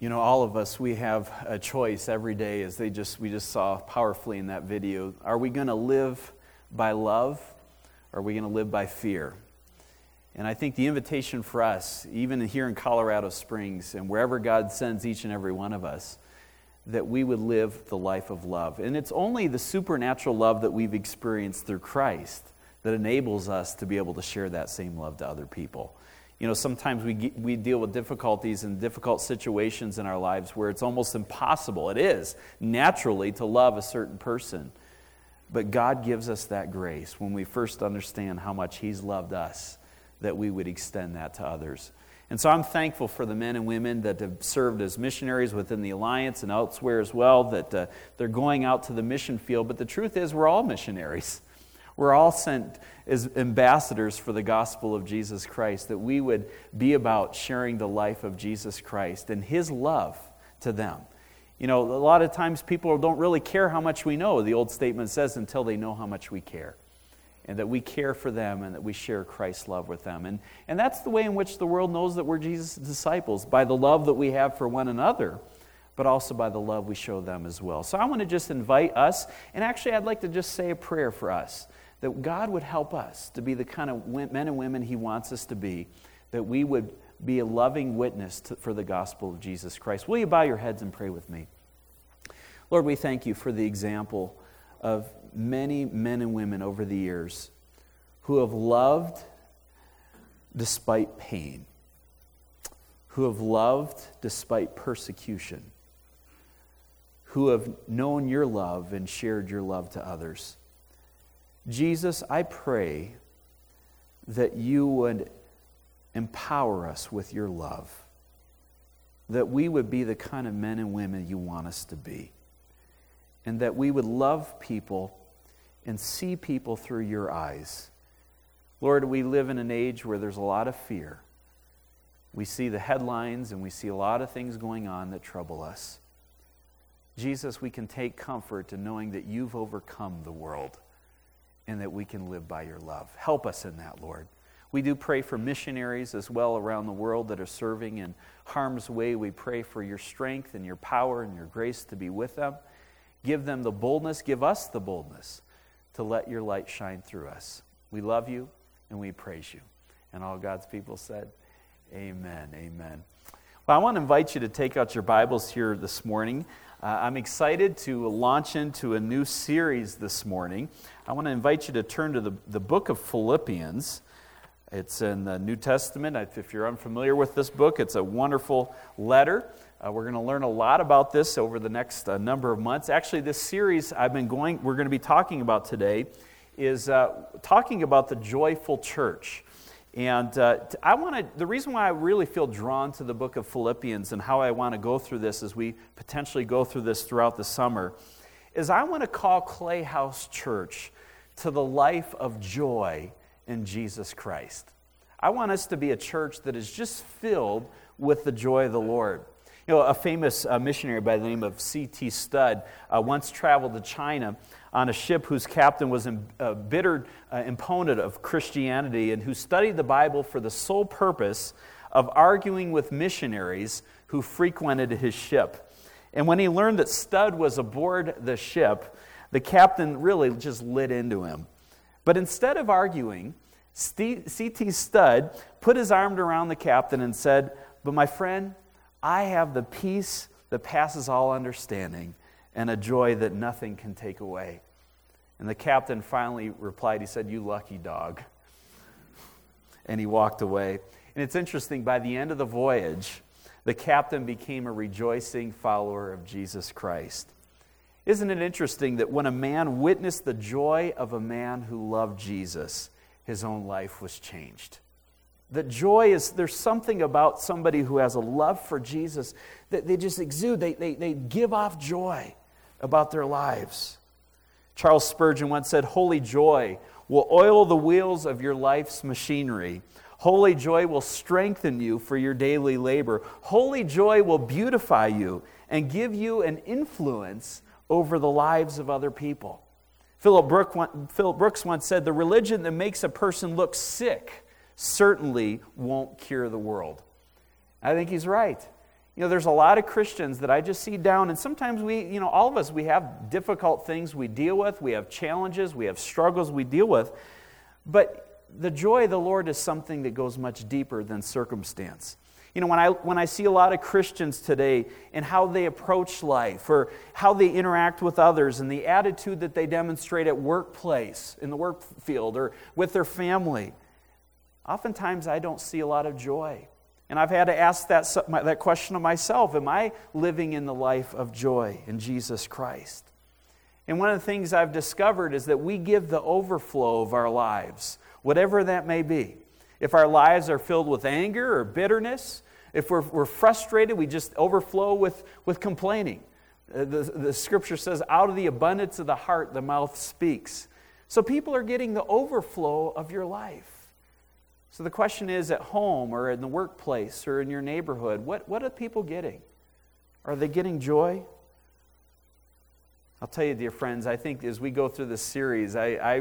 You know, all of us, we have a choice every day, as we just saw powerfully in that video. Are we going to live by love, or are we going to live by fear? And I think the invitation for us, even here in Colorado Springs and wherever God sends each and every one of us, that we would live the life of love. And it's only the supernatural love that we've experienced through Christ that enables us to be able to share that same love to other people. You know, sometimes we deal with difficulties and difficult situations in our lives where it's almost impossible. It is, naturally, to love a certain person. But God gives us that grace when we first understand how much He's loved us, that we would extend that to others. And so I'm thankful for the men and women that have served as missionaries within the Alliance and elsewhere as well, that they're going out to the mission field. But the truth is, we're all missionaries. We're all sent as ambassadors for the gospel of Jesus Christ, that we would be about sharing the life of Jesus Christ and His love to them. You know, a lot of times people don't really care how much we know, the old statement says, until they know how much we care. And that we care for them and that we share Christ's love with them. And that's the way in which the world knows that we're Jesus' disciples, by the love that we have for one another, but also by the love we show them as well. So I want to just invite us, and actually I'd like to just say a prayer for us, that God would help us to be the kind of men and women He wants us to be, that we would be a loving witness for the gospel of Jesus Christ. Will you bow your heads and pray with me? Lord, we thank You for the example of many men and women over the years who have loved despite pain, who have loved despite persecution, who have known Your love and shared Your love to others. Jesus, I pray that You would empower us with Your love, that we would be the kind of men and women You want us to be, and that we would love people and see people through Your eyes. Lord, we live in an age where there's a lot of fear. We see the headlines and we see a lot of things going on that trouble us. Jesus, we can take comfort in knowing that You've overcome the world and that we can live by Your love. Help us in that, Lord. We do pray for missionaries as well around the world that are serving in harm's way. We pray for Your strength and Your power and Your grace to be with them. Give them the boldness, give us the boldness to let Your light shine through us. We love You and we praise You. And all God's people said, amen, amen. Well, I want to invite you to take out your Bibles here this morning. I'm excited to launch into a new series this morning. I want to invite you to turn to the book of Philippians. It's in the New Testament. If you're unfamiliar with this book, it's a wonderful letter. We're going to learn a lot about this over the next number of months. Actually, this series we're going to be talking about today is talking about the joyful church. And the reason why I really feel drawn to the book of Philippians and how I want to go through this as we potentially go through this throughout the summer is I want to call Clay House Church to the life of joy in Jesus Christ. I want us to be a church that is just filled with the joy of the Lord. You know, a famous missionary by the name of C.T. Studd once traveled to China on a ship whose captain was a bitter opponent of Christianity and who studied the Bible for the sole purpose of arguing with missionaries who frequented his ship. And when he learned that Studd was aboard the ship, the really just lit into him. But instead of arguing, C.T. Studd put his arm around the captain and said, "But my friend, I have the peace that passes all understanding and a joy that nothing can take away." And the captain finally replied, he said, "You lucky dog." And he walked away. And it's interesting, by the end of the voyage, the captain became a rejoicing follower of Jesus Christ. Isn't it interesting that when a man witnessed the joy of a man who loved Jesus, his own life was changed? That there's something about somebody who has a love for Jesus that they just exude. They give off joy about their lives. Charles Spurgeon once said, "Holy joy will oil the wheels of your life's machinery. Holy joy will strengthen you for your daily labor. Holy joy will beautify you and give you an influence over the lives of other people." Philip Brooks once said, "The religion that makes a person look sick certainly won't cure the world." I think he's right. There's a lot of Christians that I just see down, and sometimes all of us, we have difficult things we deal with, we have challenges, we have struggles we deal with, but the joy of the Lord is something that goes much deeper than circumstance. When I see a lot of Christians today and how they approach life or how they interact with others and the attitude that they demonstrate at workplace, in the work field, or with their family, oftentimes I don't see a lot of joy. And I've had to ask that question of myself. Am I living in the life of joy in Jesus Christ? And one of the things I've discovered is that we give the overflow of our lives, whatever that may be. If our lives are filled with anger or bitterness, if we're frustrated, we just overflow with complaining. The scripture says, out of the abundance of the heart, the mouth speaks. So people are getting the overflow of your life. So the question is, at home or in the workplace or in your neighborhood, what are people getting? Are they getting joy? I'll tell you, dear friends, I think as we go through this series,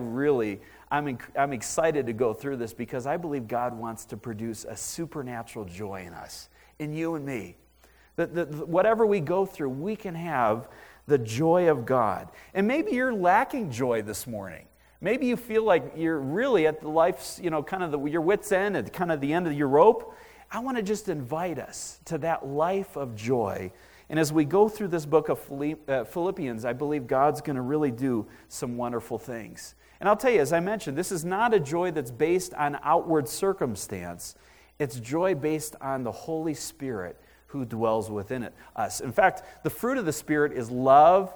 I'm excited to go through this because I believe God wants to produce a supernatural joy in us, in you and me. That whatever we go through, we can have the joy of God. And maybe you're lacking joy this morning. Maybe you feel like you're really at the life's, your wit's end, at kind of the end of your rope. I want to just invite us to that life of joy. And as we go through this book of Philippians, I believe God's going to really do some wonderful things. And I'll tell you, as I mentioned, this is not a joy that's based on outward circumstance. It's joy based on the Holy Spirit who dwells within us. In fact, the fruit of the Spirit is love,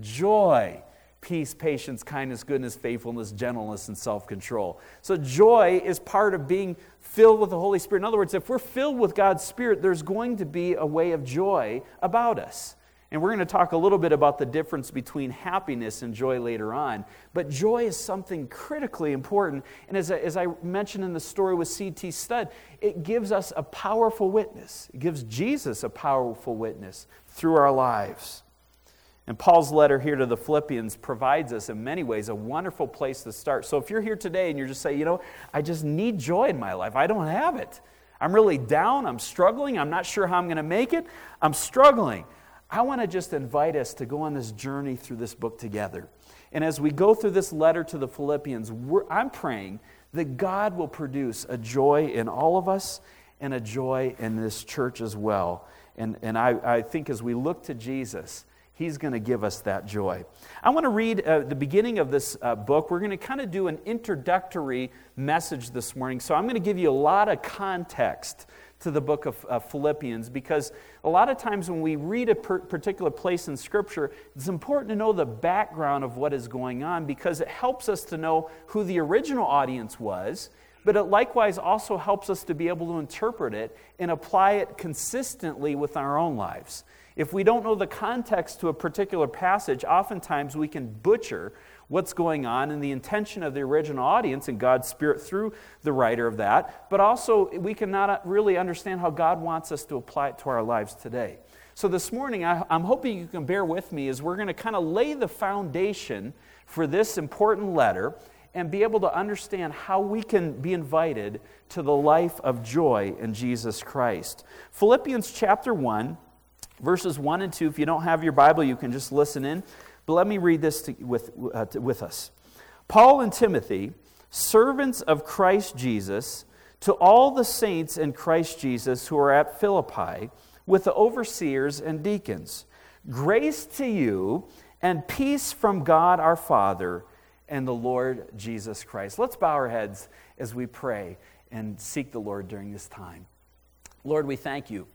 joy, peace, patience, kindness, goodness, faithfulness, gentleness, and self-control. So joy is part of being filled with the Holy Spirit. In other words, if we're filled with God's Spirit, there's going to be a way of joy about us. And we're going to talk a little bit about the difference between happiness and joy later on. But joy is something critically important. And as I mentioned in the story with C.T. Studd, it gives us a powerful witness. It gives Jesus a powerful witness through our lives. And Paul's letter here to the Philippians provides us in many ways a wonderful place to start. So if you're here today and you're just saying, I just need joy in my life. I don't have it. I'm really down. I'm struggling. I'm not sure how I'm going to make it. I'm struggling. I want to just invite us to go on this journey through this book together. And as we go through this letter to the Philippians, I'm praying that God will produce a joy in all of us and a joy in this church as well. And I think as we look to Jesus, He's going to give us that joy. I want to read the beginning of this book. We're going to kind of do an introductory message this morning. So I'm going to give you a lot of context to the book of Philippians, because a lot of times when we read a particular place in Scripture, it's important to know the background of what is going on, because it helps us to know who the original audience was, but it likewise also helps us to be able to interpret it and apply it consistently with our own lives. If we don't know the context to a particular passage, oftentimes we can butcher what's going on and the intention of the original audience and God's Spirit through the writer of that, but also we cannot really understand how God wants us to apply it to our lives today. So this morning, I'm hoping you can bear with me as we're going to kind of lay the foundation for this important letter and be able to understand how we can be invited to the life of joy in Jesus Christ. Philippians chapter 1, verses 1 and 2. If you don't have your Bible, you can just listen in. But let me read this with us. Paul and Timothy, servants of Christ Jesus, to all the saints in Christ Jesus who are at Philippi, with the overseers and deacons, grace to you and peace from God our Father and the Lord Jesus Christ. Let's bow our heads as we pray and seek the Lord during this time. Lord, we thank you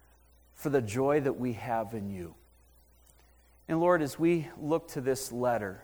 for the joy that we have in you. And Lord, as we look to this letter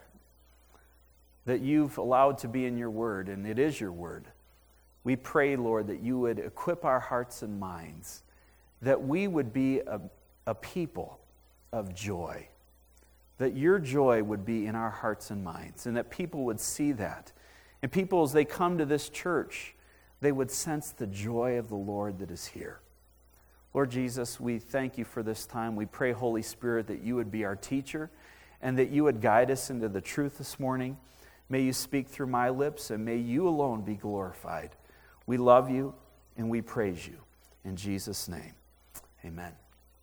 that you've allowed to be in your word, and it is your word, we pray, Lord, that you would equip our hearts and minds, that we would be a people of joy, that your joy would be in our hearts and minds, and that people would see that. And people, as they come to this church, they would sense the joy of the Lord that is here. Lord Jesus, we thank you for this time. We pray, Holy Spirit, that you would be our teacher and that you would guide us into the truth this morning. May you speak through my lips, and may you alone be glorified. We love you and we praise you. In Jesus' name, amen.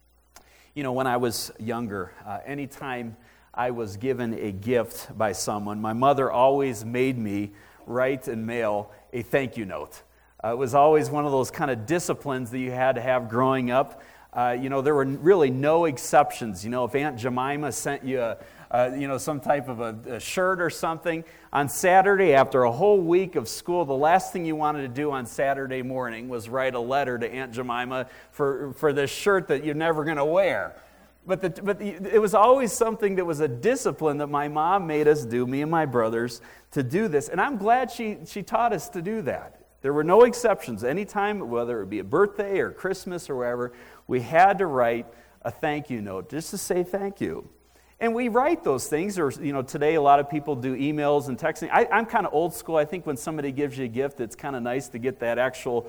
You know, when I was younger, anytime I was given a gift by someone, my mother always made me write and mail a thank you note. It was always one of those kind of disciplines that you had to have growing up. There were really no exceptions. You know, if Aunt Jemima sent you some type of a shirt or something on Saturday after a whole week of school, the last thing you wanted to do on Saturday morning was write a letter to Aunt Jemima for this shirt that you're never going to wear. But it was always something that was a discipline that my mom made us do, me and my brothers, to do this. And I'm glad she taught us to do that. There were no exceptions. Anytime, whether it be a birthday or Christmas or wherever, we had to write a thank you note just to say thank you. And we write those things, or today a lot of people do emails and texting. I'm kind of old school. I think when somebody gives you a gift, it's kind of nice to get that actual,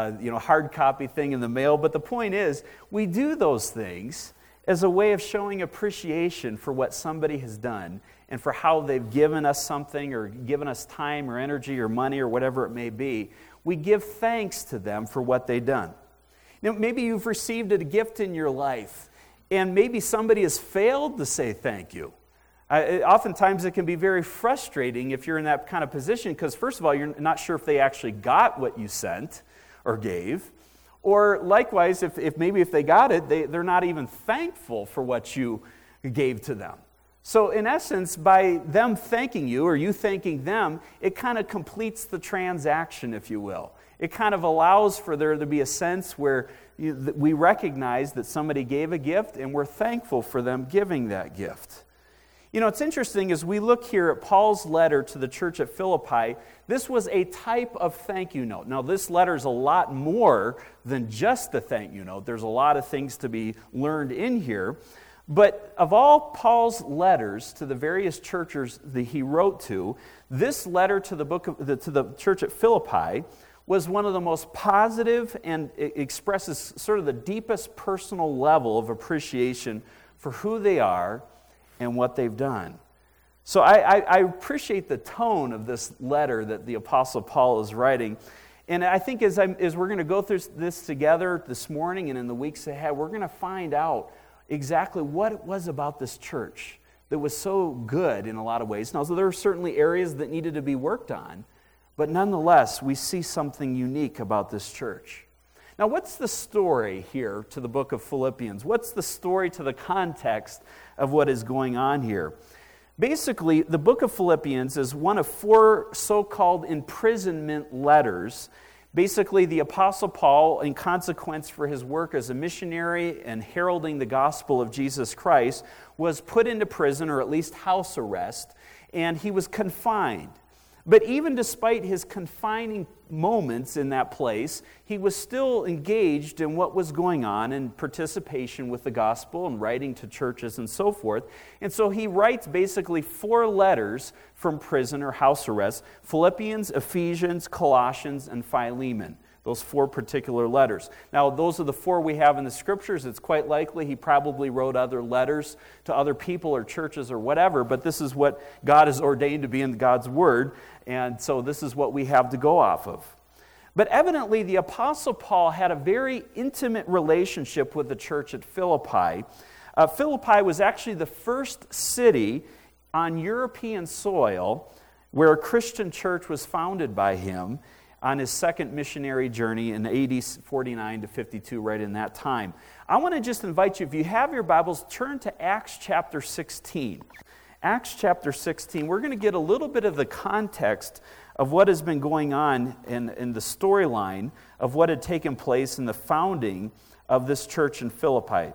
hard copy thing in the mail. But the point is, we do those things as a way of showing appreciation for what somebody has done and for how they've given us something or given us time or energy or money or whatever it may be. We give thanks to them for what they've done. Now, maybe you've received a gift in your life, and maybe somebody has failed to say thank you. Oftentimes it can be very frustrating if you're in that kind of position because, first of all, you're not sure if they actually got what you sent or gave. Or likewise, if they got it, they're not even thankful for what you gave to them. So in essence, by them thanking you or you thanking them, it kind of completes the transaction, if you will. It kind of allows for there to be a sense where we recognize that somebody gave a gift and we're thankful for them giving that gift. You know, it's interesting as we look here at Paul's letter to the church at Philippi, this was a type of thank you note. Now, this letter is a lot more than just a thank you note. There's a lot of things to be learned in here. But of all Paul's letters to the various churches that he wrote to, this letter to the church at Philippi was one of the most positive and expresses sort of the deepest personal level of appreciation for who they are and what they've done. So I appreciate the tone of this letter that the Apostle Paul is writing. And I think as we're going to go through this together this morning and in the weeks ahead, we're going to find out exactly what it was about this church that was so good in a lot of ways. Now, so there are certainly areas that needed to be worked on, but nonetheless, we see something unique about this church. Now, what's the story here to the book of Philippians? What's the story to the context of what is going on here? Basically, the book of Philippians is one of 4 so-called imprisonment letters. Basically, the Apostle Paul, in consequence for his work as a missionary and heralding the gospel of Jesus Christ, was put into prison, or at least house arrest, and he was confined. But even despite his confining moments in that place, he was still engaged in what was going on in participation with the gospel and writing to churches and so forth. And so he writes basically 4 letters from prison or house arrest: Philippians, Ephesians, Colossians, and Philemon. Those 4 particular letters. Now, those are the 4 we have in the Scriptures. It's quite likely he probably wrote other letters to other people or churches or whatever, but this is what God has ordained to be in God's Word, and so this is what we have to go off of. But evidently, the Apostle Paul had a very intimate relationship with the church at Philippi. Philippi was actually the first city on European soil where a Christian church was founded by him on his second missionary journey in AD 49 to 52, right in that time. I want to just invite you, if you have your Bibles, turn to Acts chapter 16. Acts chapter 16, we're going to get a little bit of the context of what has been going on in the storyline of what had taken place in the founding of this church in Philippi.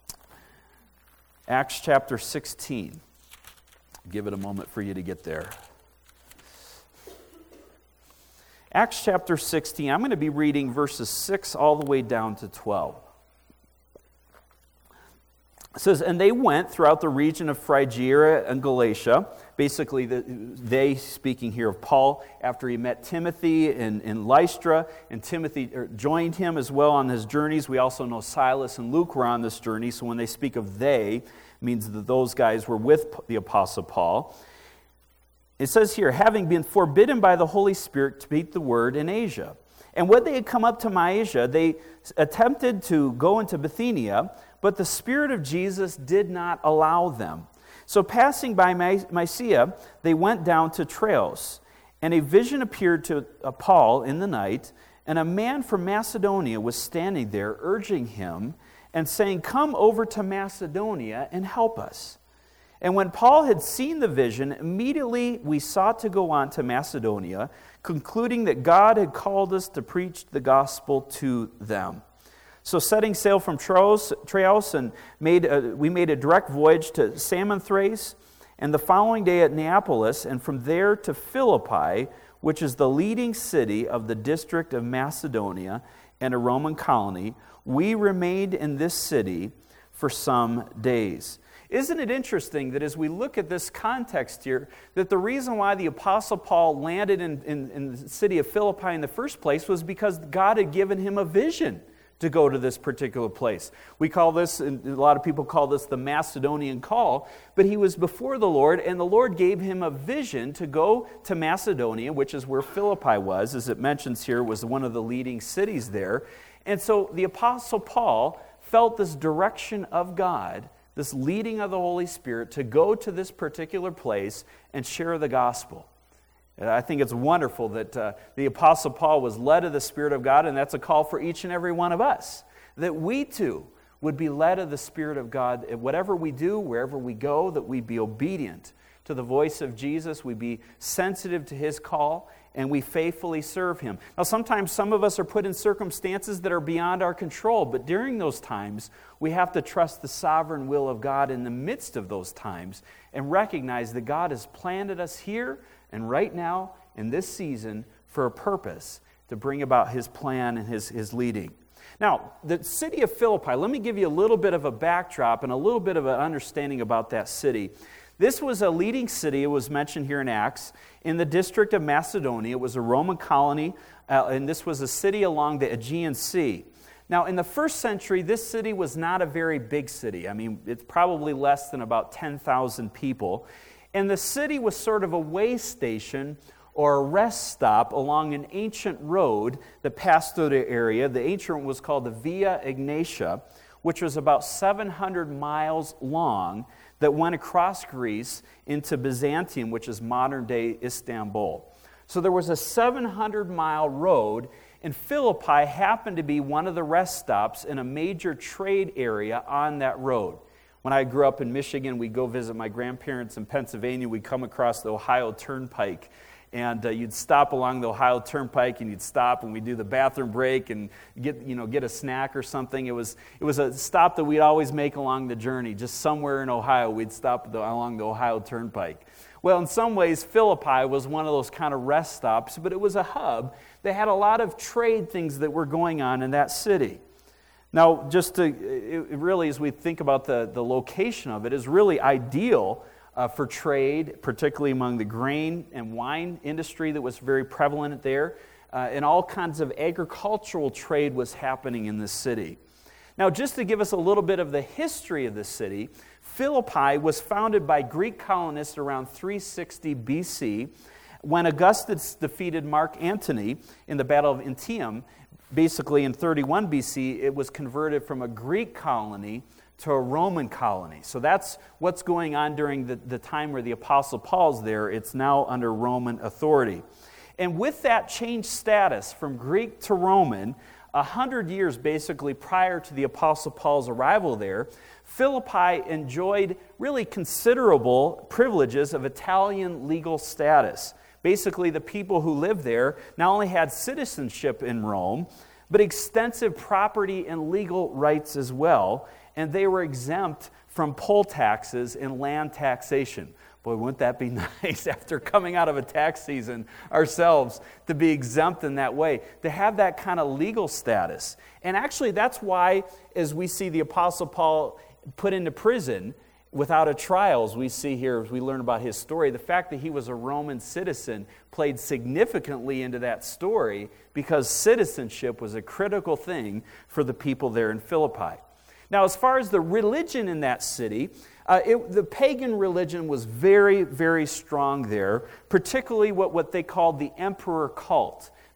Acts chapter 16. Give it a moment for you to get there. Acts chapter 16, I'm going to be reading verses 6 all the way down to 12. It says, "And they went throughout the region of Phrygia and Galatia." Basically, they, speaking here of Paul, after he met Timothy in Lystra, and Timothy joined him as well on his journeys. We also know Silas and Luke were on this journey, so when they speak of they, it means that those guys were with the Apostle Paul. It says here, "Having been forbidden by the Holy Spirit to speak the word in Asia. And when they had come up to Mysia, they attempted to go into Bithynia, but the Spirit of Jesus did not allow them. So passing by Mysia, they went down to Troas. And a vision appeared to Paul in the night, and a man from Macedonia was standing there, urging him and saying, "Come over to Macedonia and help us." And when Paul had seen the vision, immediately we sought to go on to Macedonia, concluding that God had called us to preach the gospel to them. So setting sail from Troas, and we made a direct voyage to Samothrace, and the following day at Neapolis, and from there to Philippi, which is the leading city of the district of Macedonia and a Roman colony. We remained in this city for some days. Isn't it interesting that as we look at this context here, that the reason why the Apostle Paul landed in the city of Philippi in the first place was because God had given him a vision to go to this particular place. We call this, and a lot of people call this the Macedonian call, but he was before the Lord, and the Lord gave him a vision to go to Macedonia, which is where Philippi was, as it mentions here, was one of the leading cities there. And so the Apostle Paul felt this direction of God, this leading of the Holy Spirit to go to this particular place and share the gospel. And I think it's wonderful that the Apostle Paul was led of the Spirit of God, and that's a call for each and every one of us, that we too would be led of the Spirit of God. Whatever we do, wherever we go, that we be obedient to the voice of Jesus, we be sensitive to His call, and we faithfully serve Him. Now, sometimes some of us are put in circumstances that are beyond our control, but during those times, we have to trust the sovereign will of God in the midst of those times and recognize that God has planted us here and right now in this season for a purpose to bring about His plan and His leading. Now, the city of Philippi, let me give you a little bit of a backdrop and a little bit of an understanding about that city. This was a leading city, it was mentioned here in Acts, in the district of Macedonia. It was a Roman colony, and this was a city along the Aegean Sea. Now, in the first century, this city was not a very big city. I mean, it's probably less than about 10,000 people. And the city was sort of a way station or a rest stop along an ancient road that passed through the area. The ancient was called the Via Egnatia, which was about 700 miles long, that went across Greece into Byzantium, which is modern-day Istanbul. So there was a 700-mile road, and Philippi happened to be one of the rest stops in a major trade area on that road. When I grew up in Michigan, we'd go visit my grandparents in Pennsylvania. We'd come across the Ohio Turnpike, and you'd stop along the Ohio Turnpike, and you'd stop, and we'd do the bathroom break and get a snack or something. It was a stop that we'd always make along the journey. Just somewhere in Ohio, we'd stop along the Ohio Turnpike. Well, in some ways, Philippi was one of those kind of rest stops, but it was a hub that had a lot of trade things that were going on in that city. Now, it really, as we think about the location of it, is really ideal for trade, particularly among the grain and wine industry that was very prevalent there, and all kinds of agricultural trade was happening in this city. Now, just to give us a little bit of the history of this city, Philippi was founded by Greek colonists around 360 BC, when Augustus defeated Mark Antony in the Battle of Antium. Basically, in 31 BC, it was converted from a Greek colony to a Roman colony. So that's what's going on during the time where the Apostle Paul's there. It's now under Roman authority. And with that changed status from Greek to Roman, 100 years basically prior to the Apostle Paul's arrival there, Philippi enjoyed really considerable privileges of Italian legal status. Basically, the people who lived there not only had citizenship in Rome, but extensive property and legal rights as well, and they were exempt from poll taxes and land taxation. Boy, wouldn't that be nice after coming out of a tax season ourselves to be exempt in that way, to have that kind of legal status. And actually, that's why, as we see the Apostle Paul put into prison without a trial, as we see here, as we learn about his story, the fact that he was a Roman citizen played significantly into that story because citizenship was a critical thing for the people there in Philippi. Now, as far as the religion in that city, the pagan religion was very, very strong there, particularly what they called the emperor cult.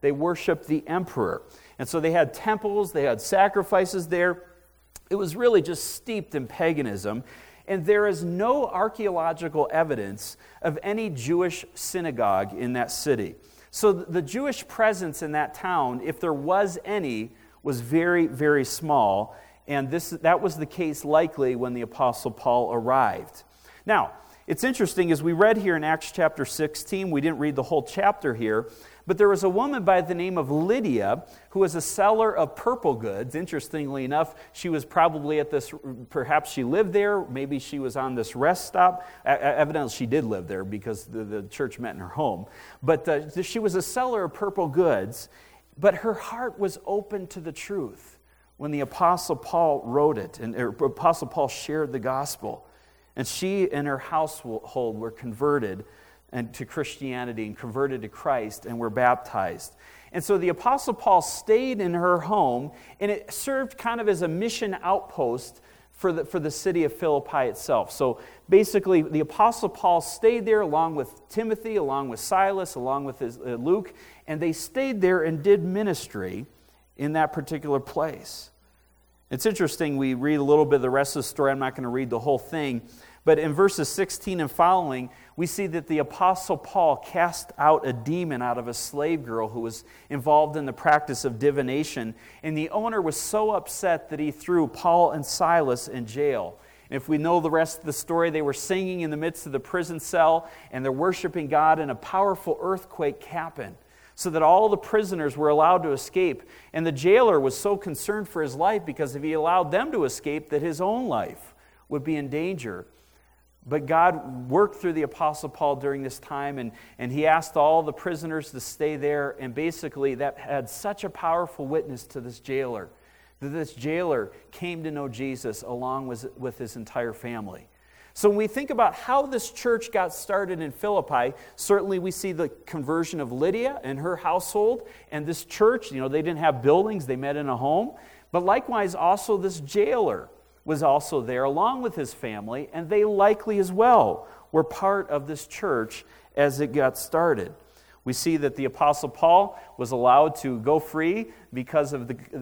They worshiped the emperor. And so they had temples, they had sacrifices there. It was really just steeped in paganism. And there is no archaeological evidence of any Jewish synagogue in that city. So the Jewish presence in that town, if there was any, was very, very small. And that was the case likely when the Apostle Paul arrived. Now, it's interesting, as we read here in Acts chapter 16, we didn't read the whole chapter here, but there was a woman by the name of Lydia who was a seller of purple goods. Interestingly enough, she was probably at this, perhaps she lived there, maybe she was on this rest stop. Evidently she did live there because the church met in her home. But she was a seller of purple goods, but her heart was open to the truth when the Apostle Paul wrote it, and Apostle Paul shared the gospel. And she and her household were converted and to Christianity and converted to Christ and were baptized. And so the Apostle Paul stayed in her home, and it served kind of as a mission outpost for the city of Philippi itself. So basically, the Apostle Paul stayed there along with Timothy, along with Silas, along with Luke, and they stayed there and did ministry in that particular place. It's interesting, we read a little bit of the rest of the story. I'm not going to read the whole thing. But in verses 16 and following, we see that the Apostle Paul cast out a demon out of a slave girl who was involved in the practice of divination. And the owner was so upset that he threw Paul and Silas in jail. And if we know the rest of the story, they were singing in the midst of the prison cell, and they're worshiping God, and a powerful earthquake happened, so that all the prisoners were allowed to escape. And the jailer was so concerned for his life, because if he allowed them to escape, that his own life would be in danger. But God worked through the Apostle Paul during this time, and he asked all the prisoners to stay there, and basically that had such a powerful witness to this jailer, that this jailer came to know Jesus along with his entire family. So when we think about how this church got started in Philippi, certainly we see the conversion of Lydia and her household, and this church, they didn't have buildings, they met in a home, but likewise also this jailer was also there along with his family, and they likely as well were part of this church as it got started. We see that the Apostle Paul was allowed to go free because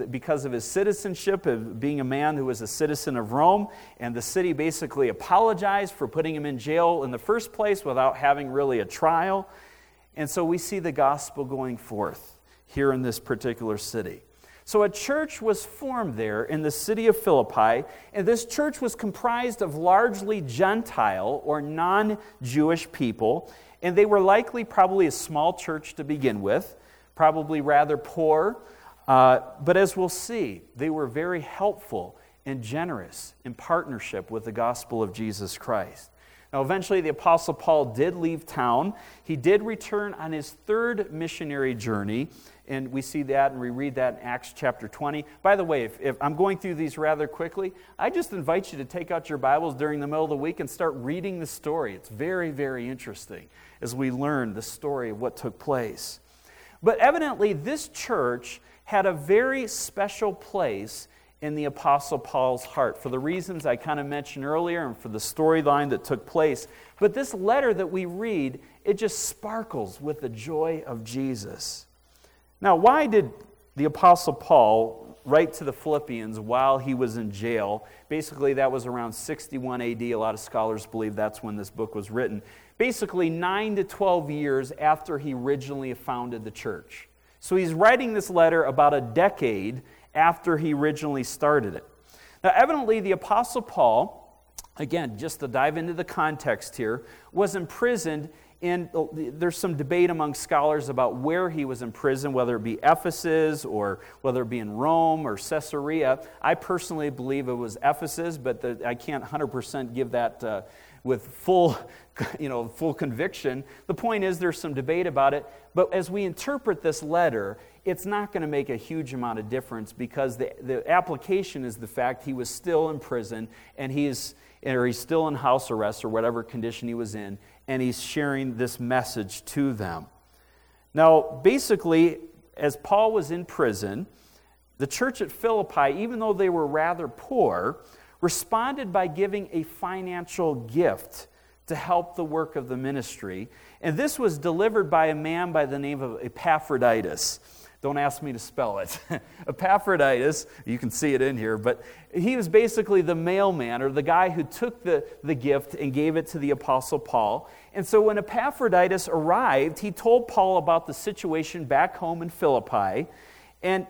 of his citizenship, of being a man who was a citizen of Rome, and the city basically apologized for putting him in jail in the first place without having really a trial. And so we see the gospel going forth here in this particular city. So a church was formed there in the city of Philippi, and this church was comprised of largely Gentile or non-Jewish people, and they were likely probably a small church to begin with, probably rather poor, but as we'll see, they were very helpful and generous in partnership with the gospel of Jesus Christ. Now, eventually, the Apostle Paul did leave town. He did return on his third missionary journey, and we see that and we read that in Acts chapter 20. By the way, if I'm going through these rather quickly, I just invite you to take out your Bibles during the middle of the week and start reading the story. It's very, very interesting as we learn the story of what took place. But evidently, this church had a very special place in the Apostle Paul's heart for the reasons I kind of mentioned earlier and for the storyline that took place. But this letter that we read, it just sparkles with the joy of Jesus. Now, why did the Apostle Paul write to the Philippians while he was in jail? Basically, that was around 61 AD. A lot of scholars believe that's when this book was written. Basically, 9 to 12 years after he originally founded the church. So he's writing this letter about a decade after he originally started it. Now, evidently, the Apostle Paul, again, just to dive into the context here, was imprisoned, and there's some debate among scholars about where he was imprisoned, whether it be Ephesus or whether it be in Rome or Caesarea. I personally believe it was Ephesus, but I can't 100% give that with full conviction. The point is there's some debate about it, but as we interpret this letter, it's not going to make a huge amount of difference because the application is the fact he was still in prison and he's still in house arrest or whatever condition he was in, and he's sharing this message to them. Now, basically, as Paul was in prison, the church at Philippi, even though they were rather poor, responded by giving a financial gift to help the work of the ministry. And this was delivered by a man by the name of Epaphroditus. Don't ask me to spell it. Epaphroditus, you can see it in here, but he was basically the mailman, or the guy who took the gift and gave it to the Apostle Paul. And so when Epaphroditus arrived, he told Paul about the situation back home in Philippi, and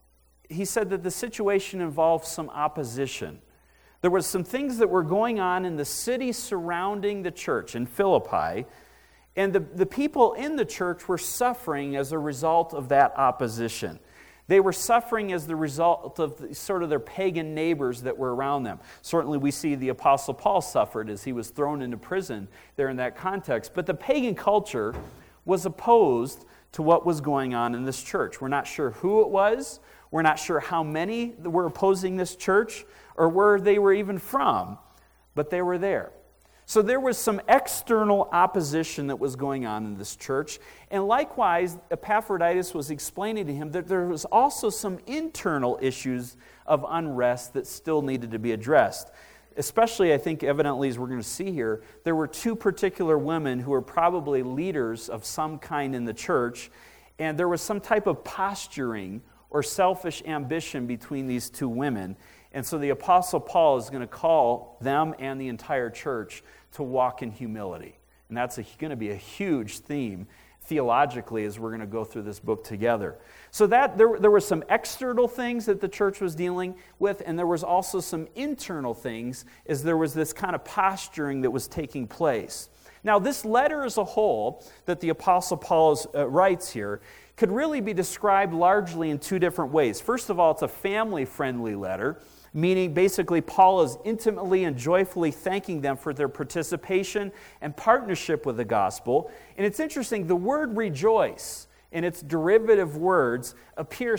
he said that the situation involved some opposition. There was some things that were going on in the city surrounding the church in Philippi, and the people in the church were suffering as a result of that opposition. They were suffering as the result of sort of their pagan neighbors that were around them. Certainly we see the Apostle Paul suffered as he was thrown into prison there in that context. But the pagan culture was opposed to what was going on in this church. We're not sure who it was. We're not sure how many were opposing this church or where they were even from, but they were there. So there was some external opposition that was going on in this church. And likewise, Epaphroditus was explaining to him that there was also some internal issues of unrest that still needed to be addressed. Especially, I think, evidently, as we're going to see here, there were two particular women who were probably leaders of some kind in the church, and there was some type of posturing or selfish ambition between these two women. And so the Apostle Paul is going to call them and the entire church to walk in humility. And that's going to be a huge theme theologically as we're going to go through this book together. So that there were some external things that the church was dealing with, and there was also some internal things as there was this kind of posturing that was taking place. Now, this letter as a whole that the Apostle Paul writes here could really be described largely in two different ways. First of all, it's a family-friendly letter, meaning basically Paul is intimately and joyfully thanking them for their participation and partnership with the gospel. And it's interesting, the word rejoice and its derivative words appear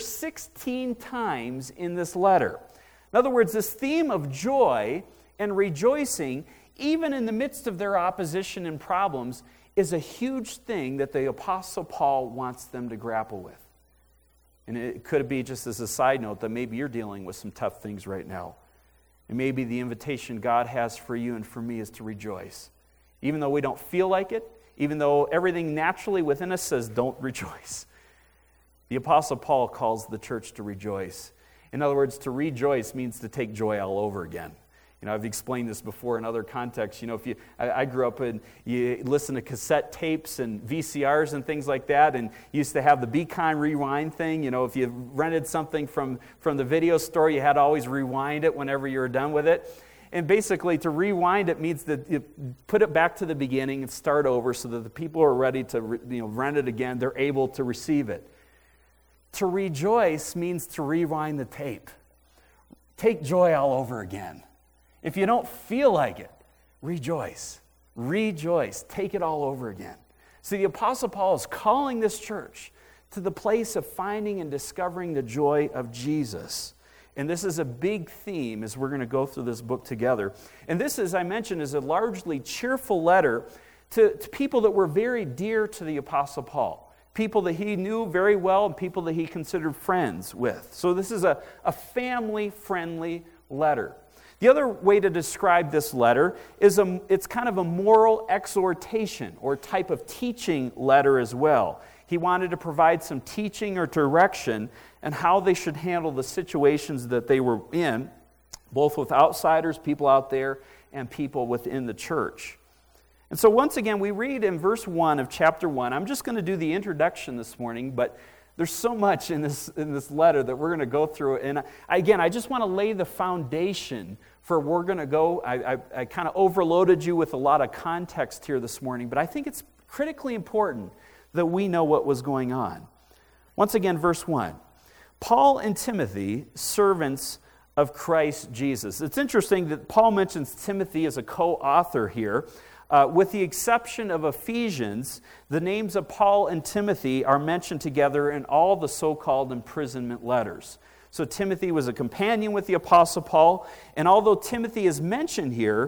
16 times in this letter. In other words, this theme of joy and rejoicing, even in the midst of their opposition and problems, is a huge thing that the Apostle Paul wants them to grapple with. And it could be, just as a side note, that maybe you're dealing with some tough things right now. And maybe the invitation God has for you and for me is to rejoice. Even though we don't feel like it, even though everything naturally within us says don't rejoice. The Apostle Paul calls the church to rejoice. In other words, to rejoice means to take joy all over again. You know, I've explained this before in other contexts. You know, I grew up and you listen to cassette tapes and VCRs and things like that, and you used to have the Be Kind Rewind thing. You know, if you rented something from the video store, you had to always rewind it whenever you were done with it. And basically, to rewind it means that you put it back to the beginning and start over so that the people who are ready to rent it again, they're able to receive it. To rejoice means to rewind the tape. Take joy all over again. If you don't feel like it, rejoice. Rejoice. Take it all over again. See, the Apostle Paul is calling this church to the place of finding and discovering the joy of Jesus. And this is a big theme as we're going to go through this book together. And this, as I mentioned, is a largely cheerful letter to people that were very dear to the Apostle Paul. People that he knew very well and people that he considered friends with. So this is a family-friendly letter. The other way to describe this letter is it's kind of a moral exhortation or type of teaching letter as well. He wanted to provide some teaching or direction on how they should handle the situations that they were in, both with outsiders, people out there, and people within the church. And so once again, we read in verse 1 of chapter 1. I'm just going to do the introduction this morning, but there's so much in this letter that we're going to go through. And again, I just want to lay the foundation for where we're going to go. I kind of overloaded you with a lot of context here this morning, but I think it's critically important that we know what was going on. Once again, verse 1. Paul and Timothy, servants of Christ Jesus. It's interesting that Paul mentions Timothy as a co-author here. With the exception of Ephesians, the names of Paul and Timothy are mentioned together in all the so-called imprisonment letters. So Timothy was a companion with the Apostle Paul, and although Timothy is mentioned here,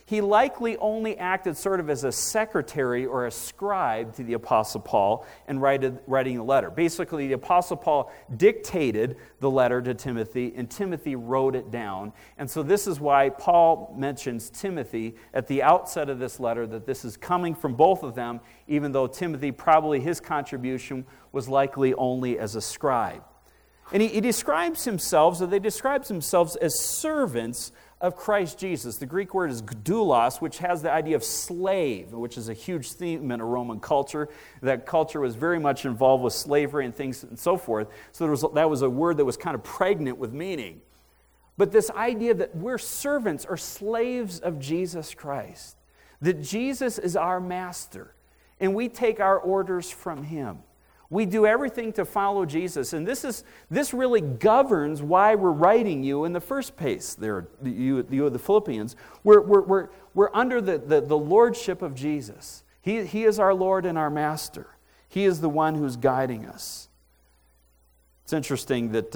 he likely only acted sort of as a secretary or a scribe to the Apostle Paul in writing the letter. Basically, the Apostle Paul dictated the letter to Timothy, and Timothy wrote it down. And so this is why Paul mentions Timothy at the outset of this letter, that this is coming from both of them, even though Timothy, probably his contribution was likely only as a scribe. And he describes himself, or they describe themselves as servants of Christ Jesus. The Greek word is doulos, which has the idea of slave, which is a huge theme in a Roman culture. That culture was very much involved with slavery and things and so forth. So that was a word that was kind of pregnant with meaning. But this idea that we're servants or slaves of Jesus Christ, that Jesus is our master, and we take our orders from him. We do everything to follow Jesus, and this really governs why we're writing you in the first place. There, you of the Philippians, we're under the lordship of Jesus. He is our Lord and our Master. He is the one who's guiding us. It's interesting that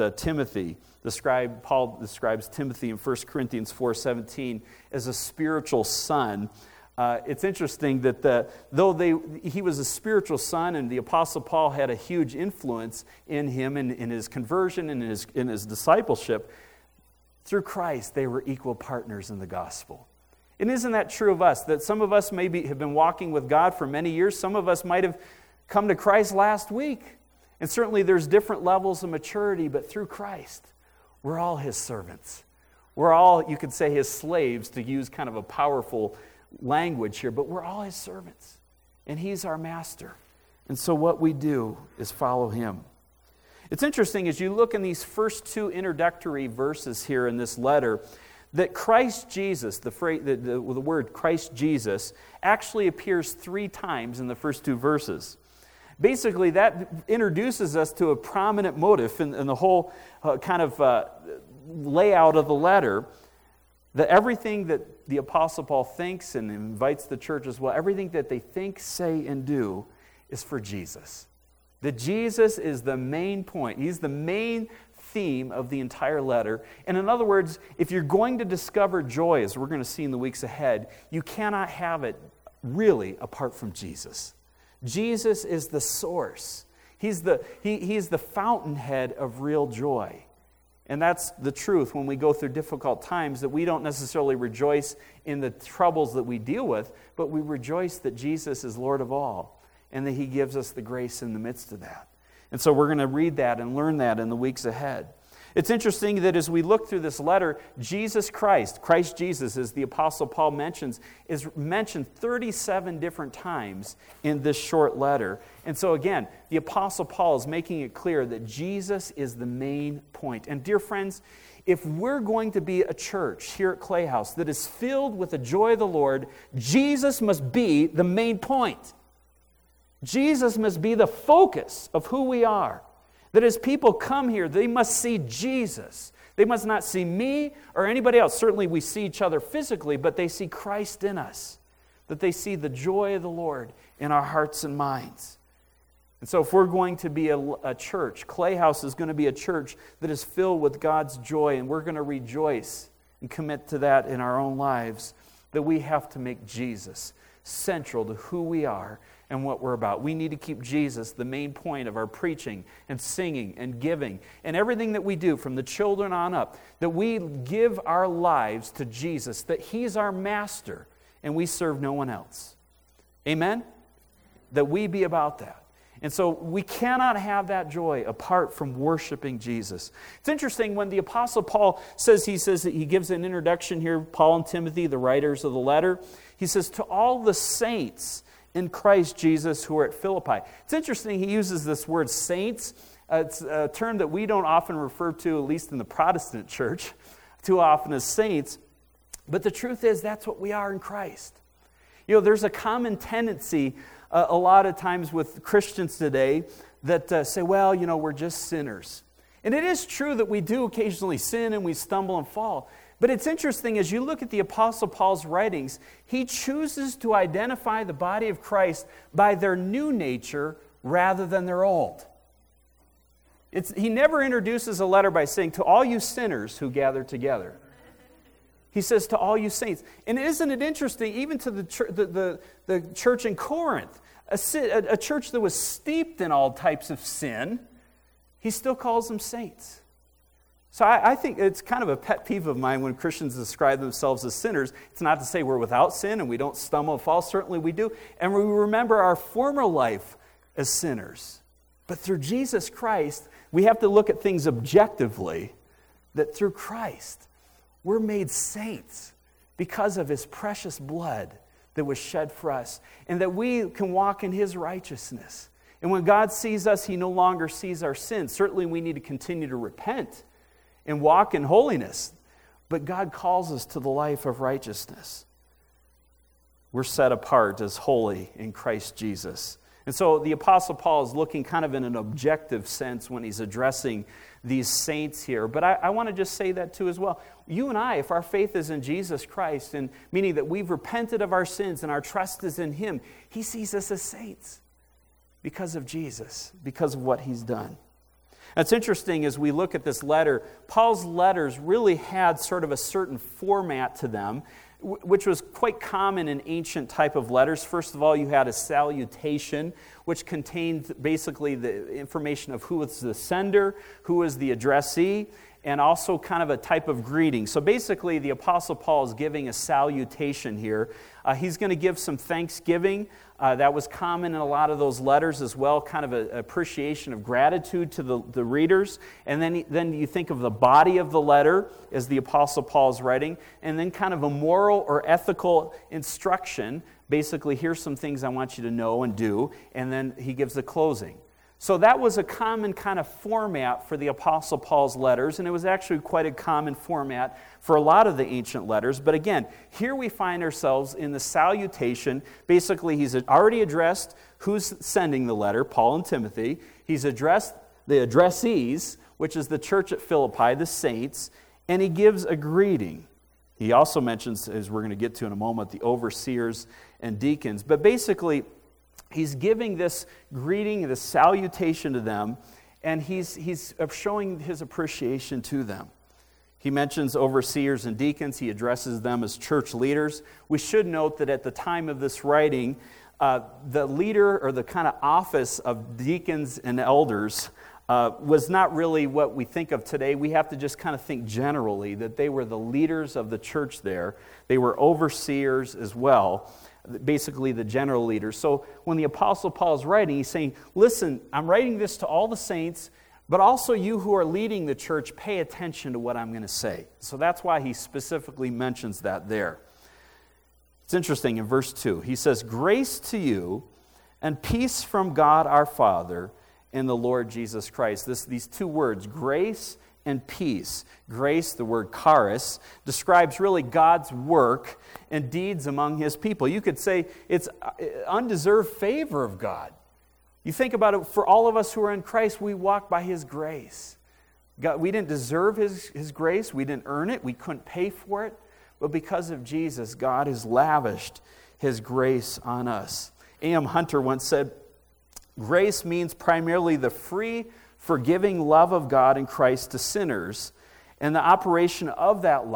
Paul describes Timothy in 1 Corinthians 4:17 as a spiritual son. It's interesting that though he was a spiritual son, and the Apostle Paul had a huge influence in him in his conversion and in his discipleship, through Christ they were equal partners in the gospel. And isn't that true of us? That some of us maybe have been walking with God for many years. Some of us might have come to Christ last week. And certainly there's different levels of maturity, but through Christ, we're all his servants. We're all, you could say, his slaves, to use kind of a powerful language here, but we're all his servants, and he's our master. And so what we do is follow him. It's interesting as you look in these first two introductory verses here in this letter, that Christ Jesus, the word Christ Jesus, actually appears 3 times in the first 2 verses. Basically, that introduces us to a prominent motive in the whole layout of the letter, that everything that the Apostle Paul thinks and invites the church as well, everything that they think, say, and do is for Jesus. That Jesus is the main point. He's the main theme of the entire letter. And in other words, if you're going to discover joy, as we're going to see in the weeks ahead, you cannot have it really apart from Jesus. Jesus is the source. He's the fountainhead of real joy. And that's the truth when we go through difficult times, that we don't necessarily rejoice in the troubles that we deal with, but we rejoice that Jesus is Lord of all and that he gives us the grace in the midst of that. And so we're going to read that and learn that in the weeks ahead. It's interesting that as we look through this letter, Jesus Christ Jesus, as the Apostle Paul mentions, is mentioned 37 different times in this short letter. And so again, the Apostle Paul is making it clear that Jesus is the main point. And dear friends, if we're going to be a church here at Clay House that is filled with the joy of the Lord, Jesus must be the main point. Jesus must be the focus of who we are. That as people come here, they must see Jesus. They must not see me or anybody else. Certainly we see each other physically, but they see Christ in us. That they see the joy of the Lord in our hearts and minds. And so if we're going to be a church, Clay House is going to be a church that is filled with God's joy, and we're going to rejoice and commit to that in our own lives, that we have to make Jesus central to who we are and what we're about. We need to keep Jesus the main point of our preaching and singing and giving and everything that we do from the children on up, that we give our lives to Jesus, that he's our master and we serve no one else. Amen? That we be about that. And so we cannot have that joy apart from worshiping Jesus. It's interesting when the Apostle Paul says that he gives an introduction here, Paul and Timothy, the writers of the letter. He says, to all the saints in Christ Jesus who are at Philippi. It's interesting, he uses this word saints. It's a term that we don't often refer to, at least in the Protestant church, too often as saints. But the truth is, that's what we are in Christ. You know, there's a common tendency a lot of times with Christians today that say, well, you know, we're just sinners. And it is true that we do occasionally sin and we stumble and fall. But it's interesting, as you look at the Apostle Paul's writings, he chooses to identify the body of Christ by their new nature rather than their old. He never introduces a letter by saying, to all you sinners who gather together. He says, to all you saints. And isn't it interesting, even to the church in Corinth, a church that was steeped in all types of sin, he still calls them saints. So I think it's kind of a pet peeve of mine when Christians describe themselves as sinners. It's not to say we're without sin and we don't stumble and fall. Certainly we do. And we remember our former life as sinners. But through Jesus Christ, we have to look at things objectively, that through Christ, we're made saints because of his precious blood that was shed for us, and that we can walk in his righteousness. And when God sees us, he no longer sees our sins. Certainly we need to continue to repent and walk in holiness, but God calls us to the life of righteousness. We're set apart as holy in Christ Jesus. And so the Apostle Paul is looking kind of in an objective sense when he's addressing these saints here. But I want to just say that too as well. You and I, if our faith is in Jesus Christ, and meaning that we've repented of our sins and our trust is in him, he sees us as saints because of Jesus, because of what he's done. It's interesting as we look at this letter, Paul's letters really had sort of a certain format to them, which was quite common in ancient type of letters. First of all, you had a salutation, which contained basically the information of who was the sender, who was the addressee, and also kind of a type of greeting. So basically, the Apostle Paul is giving a salutation here. He's going to give some thanksgiving. That was common in a lot of those letters as well, kind of an appreciation of gratitude to the readers. And then you think of the body of the letter as the Apostle Paul is writing, and then kind of a moral or ethical instruction. Basically, here's some things I want you to know and do, and then he gives the closing. So that was a common kind of format for the Apostle Paul's letters, and it was actually quite a common format for a lot of the ancient letters. But again, here we find ourselves in the salutation. Basically, he's already addressed who's sending the letter, Paul and Timothy. He's addressed the addressees, which is the church at Philippi, the saints, and he gives a greeting. He also mentions, as we're going to get to in a moment, the overseers and deacons. But basically, he's giving this greeting, this salutation to them, and he's showing his appreciation to them. He mentions overseers and deacons. He addresses them as church leaders. We should note that at the time of this writing, the leader or the kind of office of deacons and elders was not really what we think of today. We have to just kind of think generally that they were the leaders of the church there. They were overseers as well, basically the general leaders. So when the Apostle Paul is writing, he's saying, listen, I'm writing this to all the saints, but also you who are leading the church, pay attention to what I'm going to say. So that's why he specifically mentions that there. It's interesting in verse 2. He says, grace to you and peace from God our Father and the Lord Jesus Christ. These two words, grace and peace. Grace, the word charis, describes really God's work and deeds among his people. You could say it's undeserved favor of God. You think about it, for all of us who are in Christ, we walk by his grace. God, we didn't deserve his grace. We didn't earn it. We couldn't pay for it. But because of Jesus, God has lavished his grace on us. A.M. Hunter once said, grace means primarily the free, forgiving love of God in Christ to sinners, and the operation of that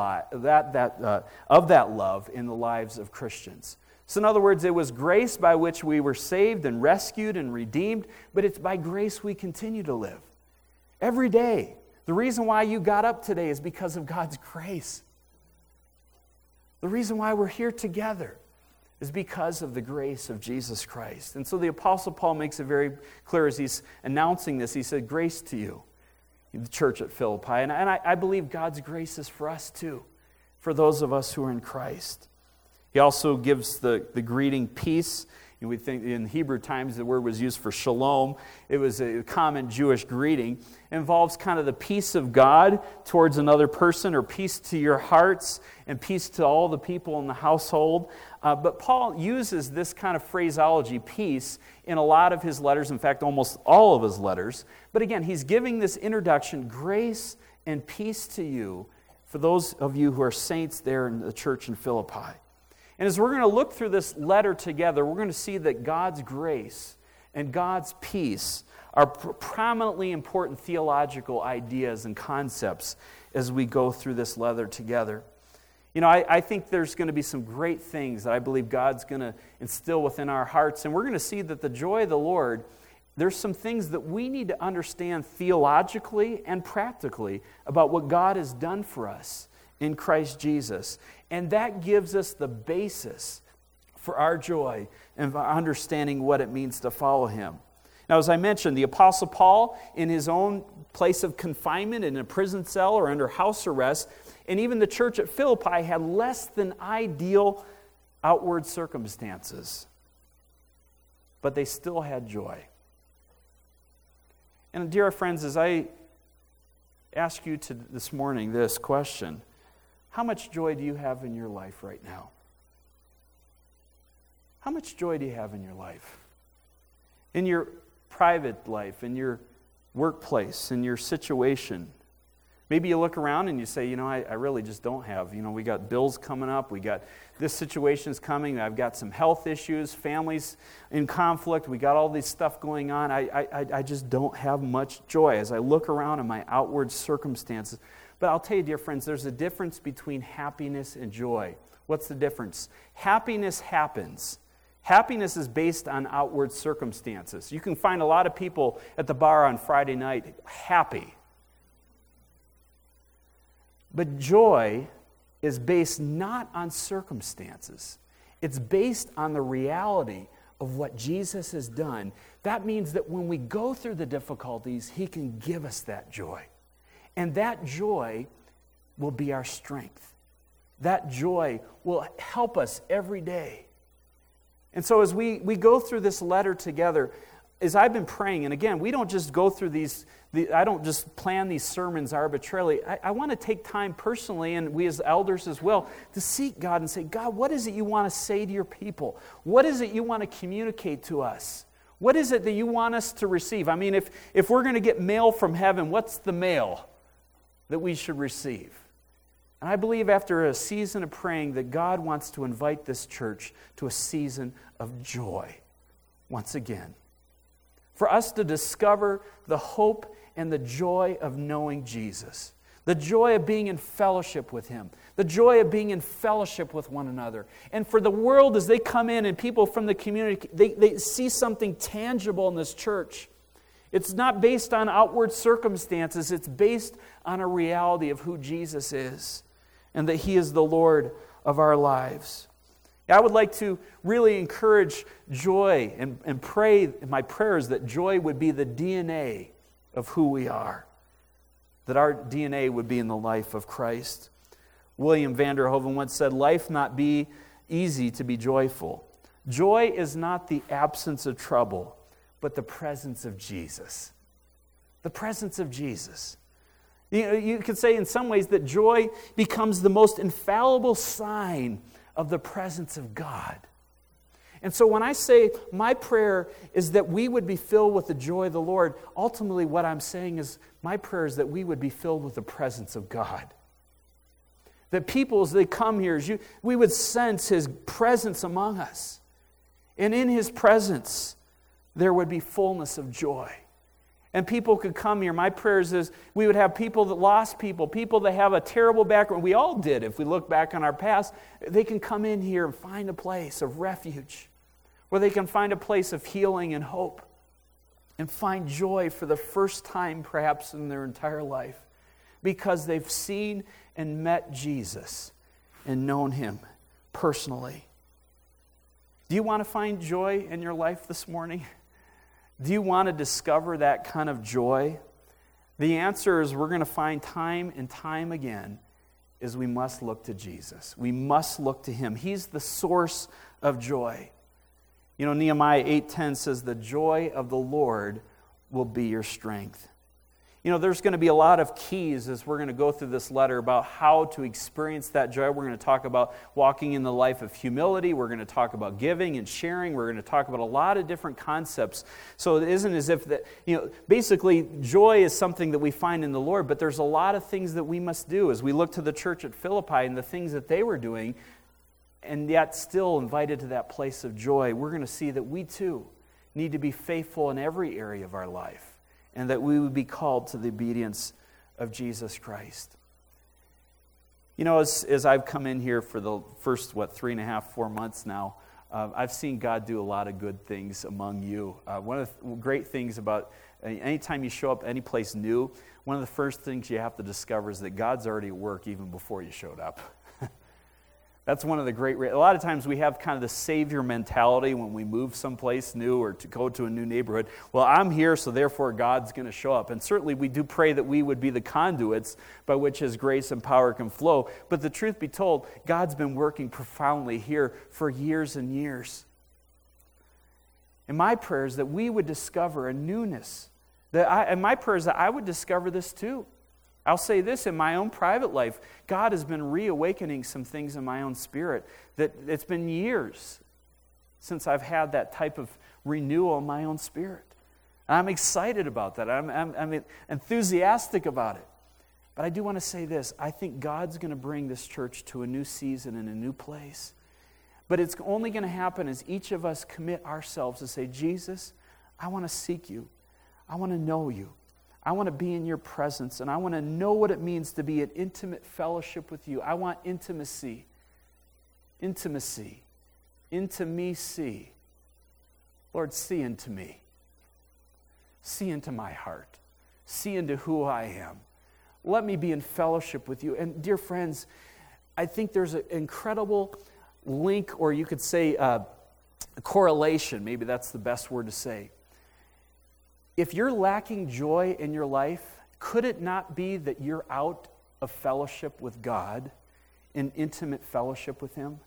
love in the lives of Christians. So in other words, it was grace by which we were saved and rescued and redeemed, but it's by grace we continue to live. Every day. The reason why you got up today is because of God's grace. The reason why we're here together is because of the grace of Jesus Christ. And so the Apostle Paul makes it very clear as he's announcing this. He said, grace to you, the church at Philippi. And I believe God's grace is for us too, for those of us who are in Christ. He also gives the greeting peace. And we think in Hebrew times the word was used for shalom. It was a common Jewish greeting. It involves kind of the peace of God towards another person, or peace to your hearts and peace to all the people in the household. But Paul uses this kind of phraseology, peace, in a lot of his letters. In fact, almost all of his letters. But again, he's giving this introduction, grace and peace to you, for those of you who are saints there in the church in Philippi. And as we're going to look through this letter together, we're going to see that God's grace and God's peace are prominently important theological ideas and concepts as we go through this letter together. You know, I think there's going to be some great things that I believe God's going to instill within our hearts. And we're going to see that the joy of the Lord, there's some things that we need to understand theologically and practically about what God has done for us in Christ Jesus. And that gives us the basis for our joy and for understanding what it means to follow Him. Now, as I mentioned, the Apostle Paul, in his own place of confinement in a prison cell or under house arrest, and even the church at Philippi had less than ideal outward circumstances. But they still had joy. And dear friends, as I ask you this morning this question, how much joy do you have in your life right now? How much joy do you have in your life? In your private life, in your workplace, in your situation? Maybe you look around and you say, I really just don't have. We got bills coming up. We got this situation's coming. I've got some health issues, families in conflict. We got all this stuff going on. I just don't have much joy as I look around at my outward circumstances. But I'll tell you, dear friends, there's a difference between happiness and joy. What's the difference? Happiness happens. Happiness is based on outward circumstances. You can find a lot of people at the bar on Friday night happy. But joy is based not on circumstances. It's based on the reality of what Jesus has done. That means that when we go through the difficulties, He can give us that joy. And that joy will be our strength. That joy will help us every day. And so as we go through this letter together, as I've been praying, and again, we don't just go through I don't just plan these sermons arbitrarily. I want to take time personally, and we as elders as well, to seek God and say, God, what is it you want to say to your people? What is it you want to communicate to us? What is it that you want us to receive? I mean, if we're going to get mail from heaven, what's the mail that we should receive? And I believe after a season of praying that God wants to invite this church to a season of joy once again. For us to discover the hope and the joy of knowing Jesus. The joy of being in fellowship with Him. The joy of being in fellowship with one another. And for the world, as they come in and people from the community, they see something tangible in this church. It's not based on outward circumstances. It's based on a reality of who Jesus is. And that He is the Lord of our lives. I would like to really encourage joy and pray, my prayer is that joy would be the DNA of who we are. That our DNA would be in the life of Christ. William Vanderhoven once said, life not be easy to be joyful. Joy is not the absence of trouble, but the presence of Jesus. The presence of Jesus. You could say in some ways that joy becomes the most infallible sign of the presence of God. And so when I say my prayer is that we would be filled with the joy of the Lord, ultimately what I'm saying is my prayer is that we would be filled with the presence of God. That people as they come here, we would sense His presence among us. And in His presence, there would be fullness of joy. And people could come here. My prayers is we would have people that lost people that have a terrible background. We all did if we look back on our past. They can come in here and find a place of refuge where they can find a place of healing and hope and find joy for the first time perhaps in their entire life because they've seen and met Jesus and known Him personally. Do you want to find joy in your life this morning? Do you want to discover that kind of joy? The answer is we're going to find time and time again is we must look to Jesus. We must look to Him. He's the source of joy. You know, Nehemiah 8:10 says, the joy of the Lord will be your strength. You know, there's going to be a lot of keys as we're going to go through this letter about how to experience that joy. We're going to talk about walking in the life of humility. We're going to talk about giving and sharing. We're going to talk about a lot of different concepts. So it isn't as if that, basically joy is something that we find in the Lord, but there's a lot of things that we must do as we look to the church at Philippi and the things that they were doing, and yet still invited to that place of joy. We're going to see that we too need to be faithful in every area of our life. And that we would be called to the obedience of Jesus Christ. You know, as I've come in here for the first, 3.5, 4 months now, I've seen God do a lot of good things among you. One of the great things about anytime you show up any place new, one of the first things you have to discover is that God's already at work even before you showed up. That's one of the a lot of times we have kind of the savior mentality when we move someplace new or to go to a new neighborhood. Well, I'm here, so therefore God's going to show up. And certainly we do pray that we would be the conduits by which His grace and power can flow. But the truth be told, God's been working profoundly here for years and years. And my prayer is that we would discover a newness. And my prayer is that I would discover this too. I'll say this, in my own private life, God has been reawakening some things in my own spirit that it's been years since I've had that type of renewal in my own spirit. I'm excited about that. I'm enthusiastic about it. But I do want to say this. I think God's going to bring this church to a new season and a new place. But it's only going to happen as each of us commit ourselves to say, Jesus, I want to seek you. I want to know you. I want to be in your presence, and I want to know what it means to be in intimate fellowship with you. I want intimacy. Intimacy. Intimacy. Lord, see into me. See into my heart. See into who I am. Let me be in fellowship with you. And dear friends, I think there's an incredible link, or you could say a correlation. Maybe that's the best word to say. If you're lacking joy in your life, could it not be that you're out of fellowship with God, in intimate fellowship with Him?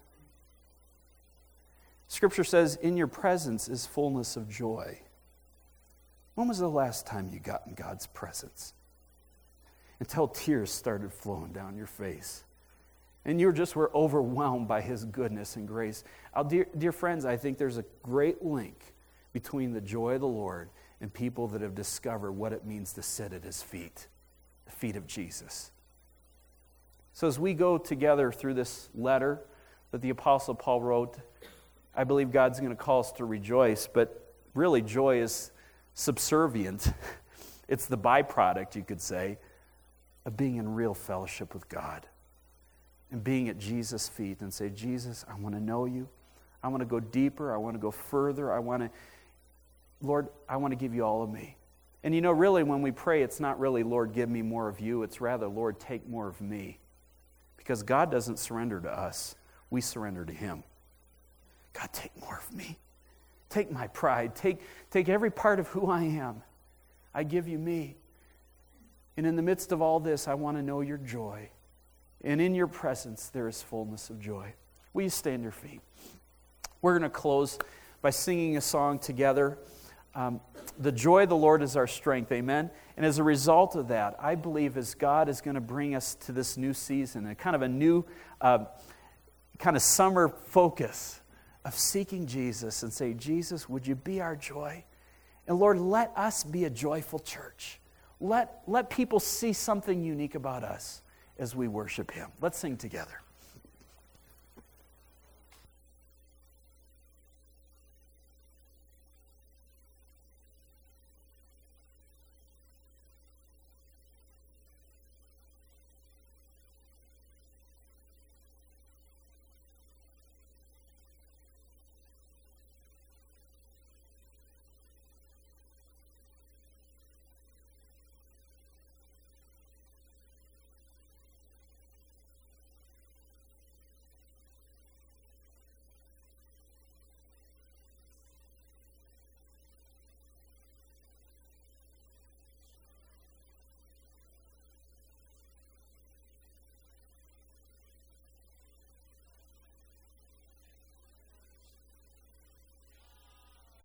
Scripture says, in your presence is fullness of joy. When was the last time you got in God's presence? Until tears started flowing down your face. And you were overwhelmed by His goodness and grace. Dear friends, I think there's a great link between the joy of the Lord and people that have discovered what it means to sit at His feet, the feet of Jesus. So as we go together through this letter that the Apostle Paul wrote, I believe God's going to call us to rejoice, but really joy is subservient. It's the byproduct, you could say, of being in real fellowship with God and being at Jesus' feet and say, Jesus, I want to know you. I want to go deeper. I want to go further. Lord, I want to give you all of me. And you know, really, when we pray, it's not really, Lord, give me more of you. It's rather, Lord, take more of me. Because God doesn't surrender to us. We surrender to Him. God, take more of me. Take my pride. Take every part of who I am. I give you me. And in the midst of all this, I want to know your joy. And in your presence, there is fullness of joy. Will you stand your feet? We're going to close by singing a song together. The joy of the Lord is our strength, amen? And as a result of that, I believe as God is going to bring us to this new season, and kind of a new kind of summer focus of seeking Jesus and say, Jesus, would you be our joy? And Lord, let us be a joyful church. Let people see something unique about us as we worship Him. Let's sing together.